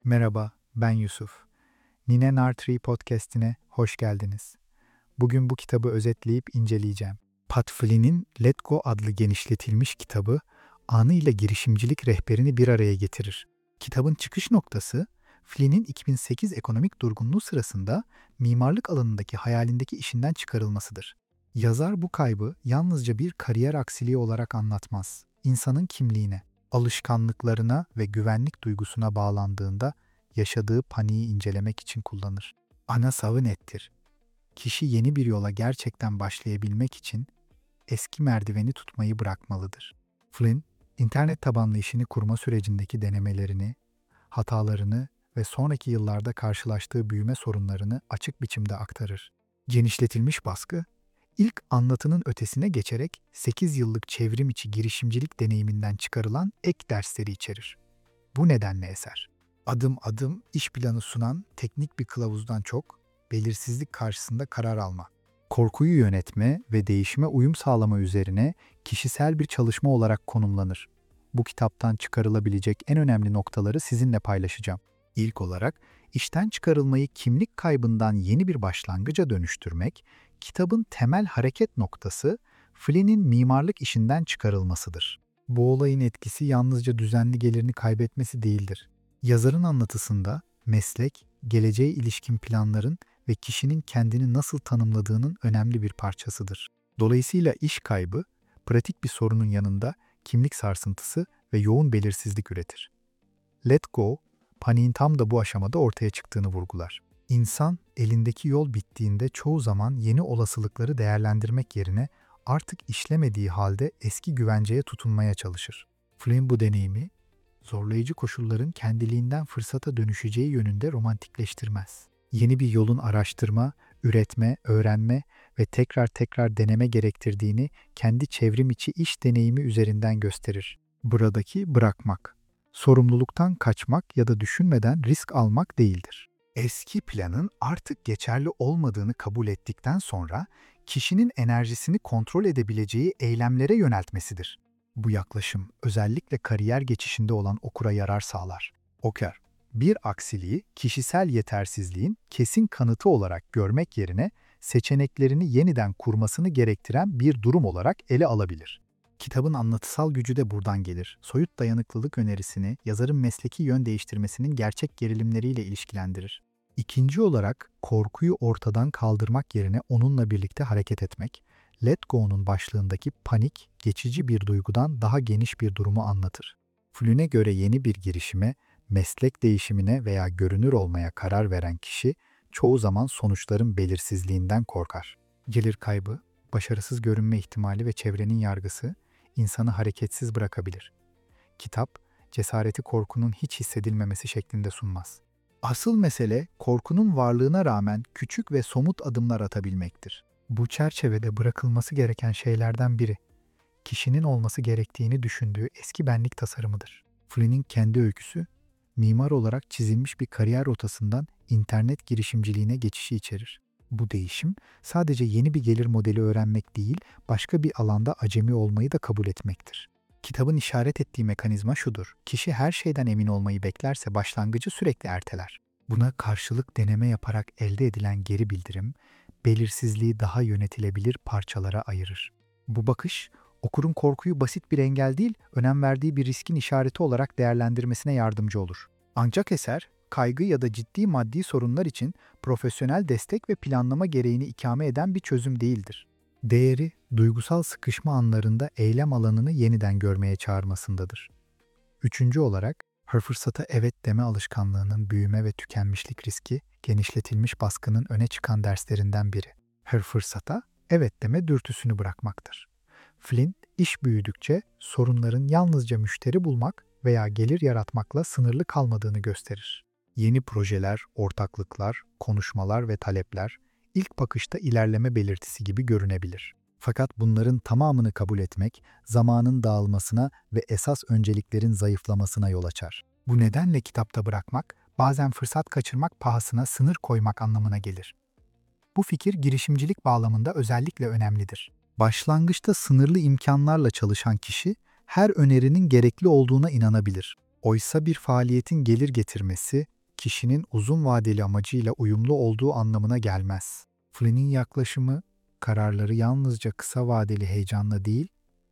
Merhaba, ben Yusuf. Nine Nartree podcast'ine hoş geldiniz. Bugün bu kitabı özetleyip inceleyeceğim. Pat Flynn'in Let Go adlı genişletilmiş kitabı, anıyla girişimcilik rehberini bir araya getirir. Kitabın çıkış noktası, Flynn'in 2008 ekonomik durgunluğu sırasında mimarlık alanındaki hayalindeki işinden çıkarılmasıdır. Yazar bu kaybı yalnızca bir kariyer aksiliği olarak anlatmaz. İnsanın kimliğine, alışkanlıklarına ve güvenlik duygusuna bağlandığında yaşadığı paniği incelemek için kullanır. Ana savı nettir. Kişi yeni bir yola gerçekten başlayabilmek için eski merdiveni tutmayı bırakmalıdır. Flynn, internet tabanlı işini kurma sürecindeki denemelerini, hatalarını ve sonraki yıllarda karşılaştığı büyüme sorunlarını açık biçimde aktarır. Genişletilmiş baskı, ilk anlatının ötesine geçerek 8 yıllık çevrim içi girişimcilik deneyiminden çıkarılan ek dersleri içerir. Bu nedenle eser, adım adım iş planı sunan teknik bir kılavuzdan çok, belirsizlik karşısında karar alma, korkuyu yönetme ve değişime uyum sağlama üzerine kişisel bir çalışma olarak konumlanır. Bu kitaptan çıkarılabilecek en önemli noktaları sizinle paylaşacağım. İlk olarak, işten çıkarılmayı kimlik kaybından yeni bir başlangıca dönüştürmek, kitabın temel hareket noktası Flynn'in mimarlık işinden çıkarılmasıdır. Bu olayın etkisi yalnızca düzenli gelirini kaybetmesi değildir. Yazarın anlatısında meslek, geleceğe ilişkin planların ve kişinin kendini nasıl tanımladığının önemli bir parçasıdır. Dolayısıyla iş kaybı, pratik bir sorunun yanında kimlik sarsıntısı ve yoğun belirsizlik üretir. Let Go, paniğin tam da bu aşamada ortaya çıktığını vurgular. İnsan, elindeki yol bittiğinde çoğu zaman yeni olasılıkları değerlendirmek yerine artık işlemediği halde eski güvenceye tutunmaya çalışır. Flynn bu deneyimi, zorlayıcı koşulların kendiliğinden fırsata dönüşeceği yönünde romantikleştirmez. Yeni bir yolun araştırma, üretme, öğrenme ve tekrar tekrar deneme gerektirdiğini kendi çevrim içi iş deneyimi üzerinden gösterir. Buradaki bırakmak, sorumluluktan kaçmak ya da düşünmeden risk almak değildir. Eski planın artık geçerli olmadığını kabul ettikten sonra kişinin enerjisini kontrol edebileceği eylemlere yöneltmesidir. Bu yaklaşım özellikle kariyer geçişinde olan okura yarar sağlar. Okur, bir aksiliği kişisel yetersizliğin kesin kanıtı olarak görmek yerine seçeneklerini yeniden kurmasını gerektiren bir durum olarak ele alabilir. Kitabın anlatısal gücü de buradan gelir. Soyut dayanıklılık önerisini yazarın mesleki yön değiştirmesinin gerçek gerilimleriyle ilişkilendirir. İkinci olarak korkuyu ortadan kaldırmak yerine onunla birlikte hareket etmek, Let Go'nun başlığındaki panik, geçici bir duygudan daha geniş bir durumu anlatır. Flynn'e göre yeni bir girişime, meslek değişimine veya görünür olmaya karar veren kişi, çoğu zaman sonuçların belirsizliğinden korkar. Gelir kaybı, başarısız görünme ihtimali ve çevrenin yargısı, insanı hareketsiz bırakabilir. Kitap, cesareti korkunun hiç hissedilmemesi şeklinde sunmaz. Asıl mesele, korkunun varlığına rağmen küçük ve somut adımlar atabilmektir. Bu çerçevede bırakılması gereken şeylerden biri, kişinin olması gerektiğini düşündüğü eski benlik tasarımıdır. Flynn'in kendi öyküsü, mimar olarak çizilmiş bir kariyer rotasından internet girişimciliğine geçişi içerir. Bu değişim, sadece yeni bir gelir modeli öğrenmek değil, başka bir alanda acemi olmayı da kabul etmektir. Kitabın işaret ettiği mekanizma şudur: kişi her şeyden emin olmayı beklerse başlangıcı sürekli erteler. Buna karşılık deneme yaparak elde edilen geri bildirim, belirsizliği daha yönetilebilir parçalara ayırır. Bu bakış, okurun korkuyu basit bir engel değil, önem verdiği bir riskin işareti olarak değerlendirmesine yardımcı olur. Ancak eser, kaygı ya da ciddi maddi sorunlar için profesyonel destek ve planlama gereğini ikame eden bir çözüm değildir. Değeri, duygusal sıkışma anlarında eylem alanını yeniden görmeye çağırmasındadır. Üçüncü olarak, her fırsata evet deme alışkanlığının büyüme ve tükenmişlik riski, genişletilmiş baskının öne çıkan derslerinden biri. Her fırsata evet deme dürtüsünü bırakmaktır. Flynn, iş büyüdükçe sorunların yalnızca müşteri bulmak veya gelir yaratmakla sınırlı kalmadığını gösterir. Yeni projeler, ortaklıklar, konuşmalar ve talepler ilk bakışta ilerleme belirtisi gibi görünebilir. Fakat bunların tamamını kabul etmek, zamanın dağılmasına ve esas önceliklerin zayıflamasına yol açar. Bu nedenle kitapta bırakmak, bazen fırsat kaçırmak pahasına sınır koymak anlamına gelir. Bu fikir girişimcilik bağlamında özellikle önemlidir. Başlangıçta sınırlı imkanlarla çalışan kişi, her önerinin gerekli olduğuna inanabilir. Oysa bir faaliyetin gelir getirmesi, kişinin uzun vadeli amacıyla uyumlu olduğu anlamına gelmez. Flynn'in yaklaşımı, kararları yalnızca kısa vadeli heyecanla değil,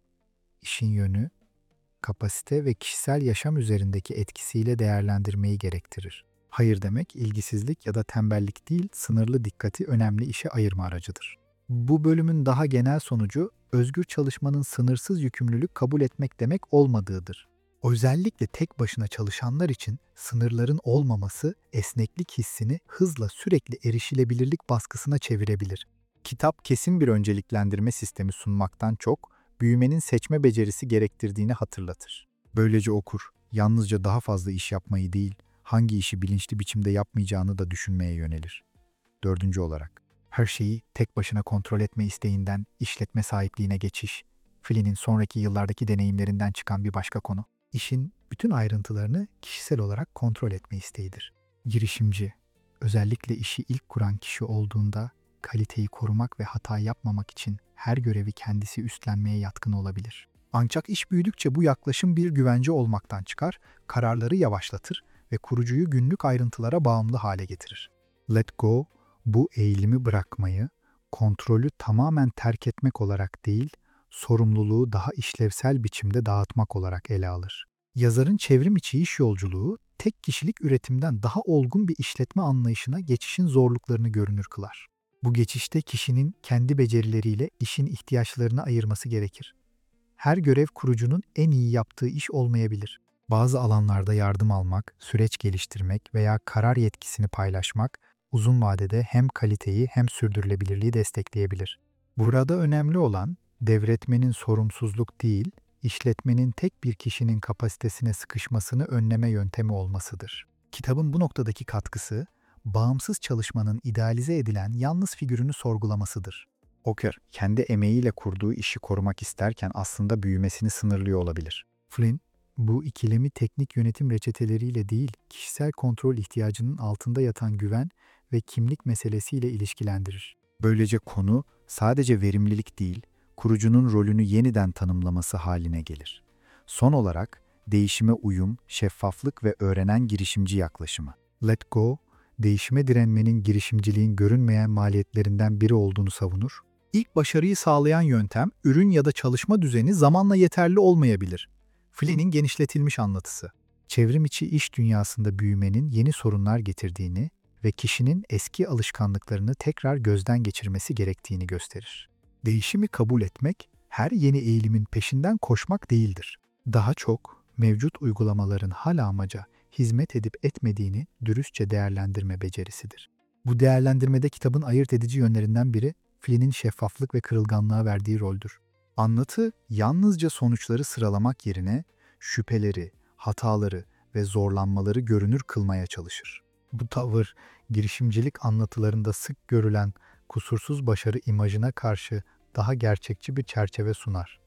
işin yönü, kapasite ve kişisel yaşam üzerindeki etkisiyle değerlendirmeyi gerektirir. Hayır demek, ilgisizlik ya da tembellik değil, sınırlı dikkati önemli işe ayırma aracıdır. Bu bölümün daha genel sonucu, özgür çalışmanın sınırsız yükümlülük kabul etmek demek olmadığıdır. Özellikle tek başına çalışanlar için sınırların olmaması esneklik hissini hızla sürekli erişilebilirlik baskısına çevirebilir. Kitap kesin bir önceliklendirme sistemi sunmaktan çok, büyümenin seçme becerisi gerektirdiğini hatırlatır. Böylece okur, yalnızca daha fazla iş yapmayı değil, hangi işi bilinçli biçimde yapmayacağını da düşünmeye yönelir. Dördüncü olarak, her şeyi tek başına kontrol etme isteğinden işletme sahipliğine geçiş, Flynn'in sonraki yıllardaki deneyimlerinden çıkan bir başka konu. İşin bütün ayrıntılarını kişisel olarak kontrol etme isteğidir. Girişimci, özellikle işi ilk kuran kişi olduğunda kaliteyi korumak ve hata yapmamak için her görevi kendisi üstlenmeye yatkın olabilir. Ancak iş büyüdükçe bu yaklaşım bir güvence olmaktan çıkar, kararları yavaşlatır ve kurucuyu günlük ayrıntılara bağımlı hale getirir. Let go, bu eğilimi bırakmayı, kontrolü tamamen terk etmek olarak değil, sorumluluğu daha işlevsel biçimde dağıtmak olarak ele alır. Yazarın çevrim içi iş yolculuğu, tek kişilik üretimden daha olgun bir işletme anlayışına geçişin zorluklarını görünür kılar. Bu geçişte kişinin kendi becerileriyle işin ihtiyaçlarını ayırması gerekir. Her görev kurucunun en iyi yaptığı iş olmayabilir. Bazı alanlarda yardım almak, süreç geliştirmek veya karar yetkisini paylaşmak, uzun vadede hem kaliteyi hem sürdürülebilirliği destekleyebilir. Burada önemli olan, devretmenin sorumsuzluk değil, işletmenin tek bir kişinin kapasitesine sıkışmasını önleme yöntemi olmasıdır. Kitabın bu noktadaki katkısı, bağımsız çalışmanın idealize edilen yalnız figürünü sorgulamasıdır. Oker, kendi emeğiyle kurduğu işi korumak isterken aslında büyümesini sınırlıyor olabilir. Flynn, bu ikilemi teknik yönetim reçeteleriyle değil, kişisel kontrol ihtiyacının altında yatan güven ve kimlik meselesiyle ilişkilendirir. Böylece konu sadece verimlilik değil, kurucunun rolünü yeniden tanımlaması haline gelir. Son olarak, değişime uyum, şeffaflık ve öğrenen girişimci yaklaşımı. Let go, değişime direnmenin girişimciliğin görünmeyen maliyetlerinden biri olduğunu savunur. İlk başarıyı sağlayan yöntem, ürün ya da çalışma düzeni zamanla yeterli olmayabilir. Flynn'in genişletilmiş anlatısı, çevrim içi iş dünyasında büyümenin yeni sorunlar getirdiğini ve kişinin eski alışkanlıklarını tekrar gözden geçirmesi gerektiğini gösterir. Değişimi kabul etmek, her yeni eğilimin peşinden koşmak değildir. Daha çok, mevcut uygulamaların hala amaca hizmet edip etmediğini dürüstçe değerlendirme becerisidir. Bu değerlendirmede kitabın ayırt edici yönlerinden biri, Flynn'in şeffaflık ve kırılganlığa verdiği roldür. Anlatı, yalnızca sonuçları sıralamak yerine şüpheleri, hataları ve zorlanmaları görünür kılmaya çalışır. Bu tavır, girişimcilik anlatılarında sık görülen kusursuz başarı imajına karşı daha gerçekçi bir çerçeve sunar.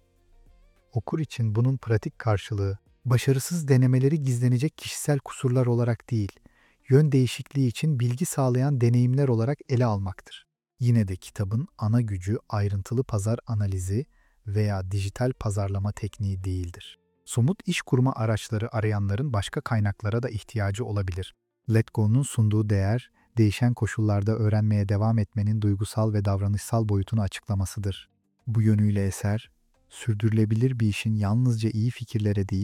Okur için bunun pratik karşılığı, başarısız denemeleri gizlenecek kişisel kusurlar olarak değil, yön değişikliği için bilgi sağlayan deneyimler olarak ele almaktır. Yine de kitabın ana gücü ayrıntılı pazar analizi veya dijital pazarlama tekniği değildir. Somut iş kurma araçları arayanların başka kaynaklara da ihtiyacı olabilir. Let Go'nun sunduğu değer, değişen koşullarda öğrenmeye devam etmenin duygusal ve davranışsal boyutunu açıklamasıdır. Bu yönüyle eser, sürdürülebilir bir işin yalnızca iyi fikirlere değil,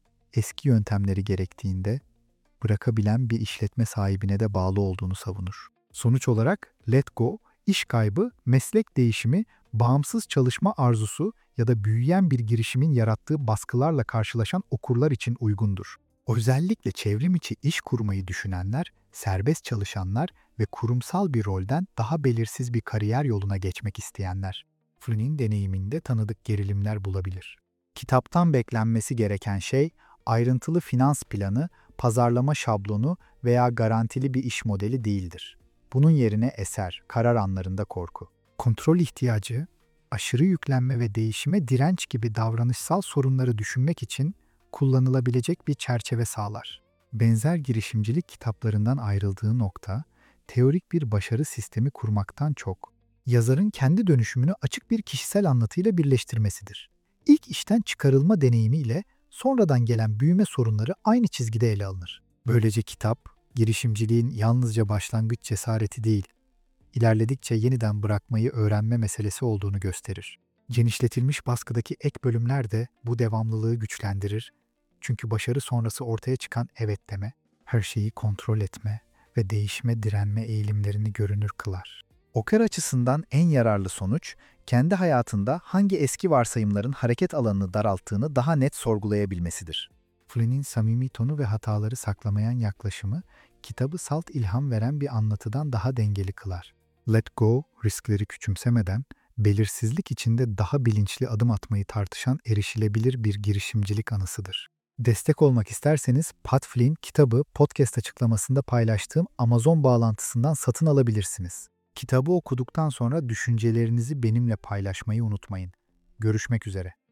eski yöntemleri gerektiğinde bırakabilen bir işletme sahibine de bağlı olduğunu savunur. Sonuç olarak Let Go, iş kaybı, meslek değişimi, bağımsız çalışma arzusu ya da büyüyen bir girişimin yarattığı baskılarla karşılaşan okurlar için uygundur. Özellikle çevrim içi iş kurmayı düşünenler, serbest çalışanlar ve kurumsal bir rolden daha belirsiz bir kariyer yoluna geçmek isteyenler. Flynn'in deneyiminde tanıdık gerilimler bulabilir. Kitaptan beklenmesi gereken şey, ayrıntılı finans planı, pazarlama şablonu veya garantili bir iş modeli değildir. Bunun yerine eser, karar anlarında korku, kontrol ihtiyacı, aşırı yüklenme ve değişime direnç gibi davranışsal sorunları düşünmek için kullanılabilecek bir çerçeve sağlar. Benzer girişimcilik kitaplarından ayrıldığı nokta, teorik bir başarı sistemi kurmaktan çok, yazarın kendi dönüşümünü açık bir kişisel anlatıyla birleştirmesidir. İlk işten çıkarılma deneyimiyle sonradan gelen büyüme sorunları aynı çizgide ele alınır. Böylece kitap, girişimciliğin yalnızca başlangıç cesareti değil, ilerledikçe yeniden bırakmayı öğrenme meselesi olduğunu gösterir. Genişletilmiş baskıdaki ek bölümler de bu devamlılığı güçlendirir. Çünkü başarı sonrası ortaya çıkan evet deme, her şeyi kontrol etme ve değişime direnme eğilimlerini görünür kılar. Okur açısından en yararlı sonuç, kendi hayatında hangi eski varsayımların hareket alanını daralttığını daha net sorgulayabilmesidir. Flynn'in samimi tonu ve hataları saklamayan yaklaşımı, kitabı salt ilham veren bir anlatıdan daha dengeli kılar. Let Go, riskleri küçümsemeden, belirsizlik içinde daha bilinçli adım atmayı tartışan erişilebilir bir girişimcilik anısıdır. Destek olmak isterseniz Pat Flynn kitabı podcast açıklamasında paylaştığım Amazon bağlantısından satın alabilirsiniz. Kitabı okuduktan sonra düşüncelerinizi benimle paylaşmayı unutmayın. Görüşmek üzere.